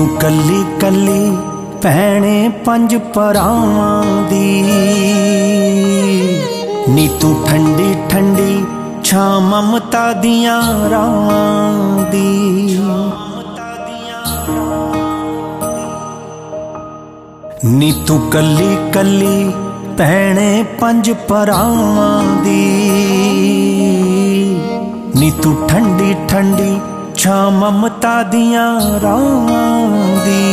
तू कली कली भैणे पंज भरावां दी, नी तू ठंडी ठंडी छां ममता दियां रावां दी। नी तू कली कली भैणे पंज भरावां दी, नी तू ठंडी ठंडी छां ममता दियां रावां दी।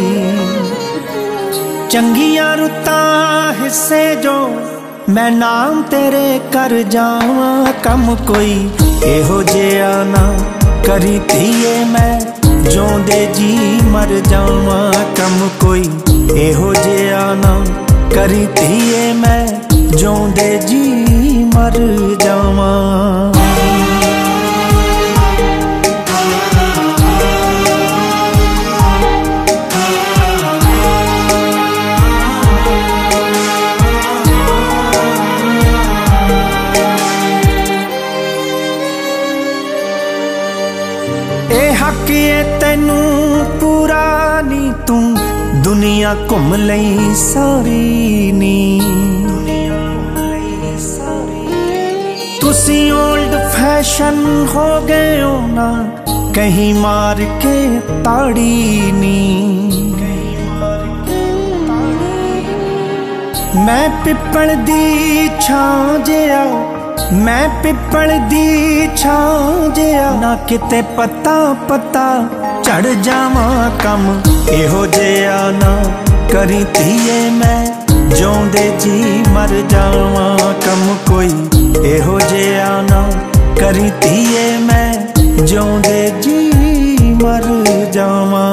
चंगियां रुतां हिस्से जो मैं नाम तेरे कर जावां, कम कोई एहो जिहा ना करी धीए मैं जोंदे जी मर जावां, कम कोई एहो जिहा ना करी धीए मैं जोंदे जी मर जावां। हक ए तैनू पूरा नी, तू दुनिया घुम लई सारी नी। तुसी ओल्ड फैशन हो गए हो ना, कहीं मार के ताड़ी नी। मैं पिपल दी छां जिहा, मैं पिपल दी छां जिहा ना किते पत्ता पत्ता चढ़ जावां, कम एहो जिहा ना करी धीए मैं जोंदे जी मर जावां, कम कोई एहो जिहा ना करी धीए मैं जोंदे जी मर जावां।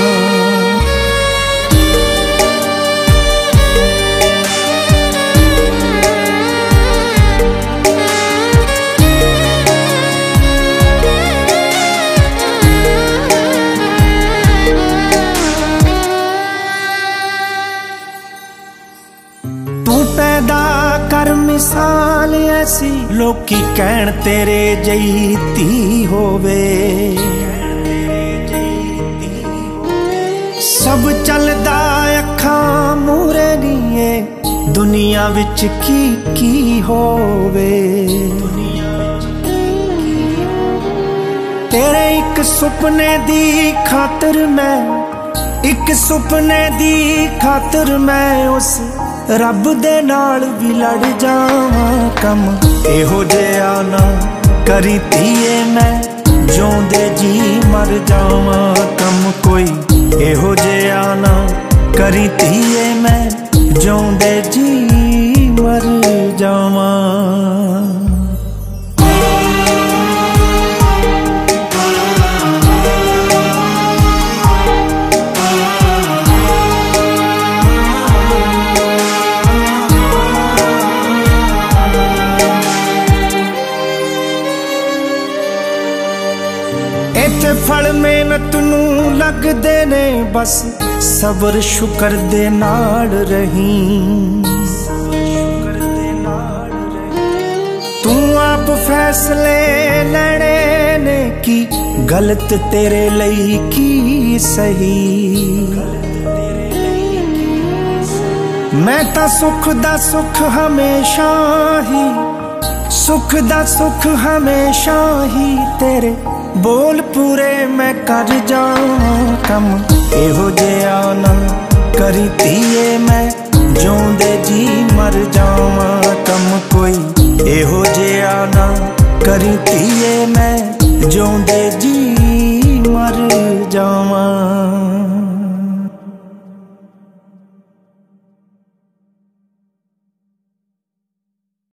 मिसाल ऐसी लोकी कहण तेरे जई धी होवे, सब चलदा अखां मूरे नीए दुनिया विच की होवे। तेरे एक सुपने दी खातर मैं, एक सुपने दी खातर मैं उस रब दे नाल भी लड़ जावां, कम एहो जिहा ना करी धीए मैं जोंदे जी मर जावां, कम कोई एहो जिहा ना करी धीए मैं जोंदे जी मर जावां। इत्थे फल मेहनत नू लगदे ने, बस सबर शुकर दे नाल रही। तू आप फैसले लैणे ने की गलत तेरे लई की सही। मैं तां सुख दा सुख हमेशा ही, सुख दा सुख हमेशा ही तेरे बोल पूरे मैं कर जावां, कम एहो जिहा ना करी धीए मैं जोंदे जी मर जावां, कम कोई एहो जिहा ना करी धीए मैं जोंदे जी मर जावां।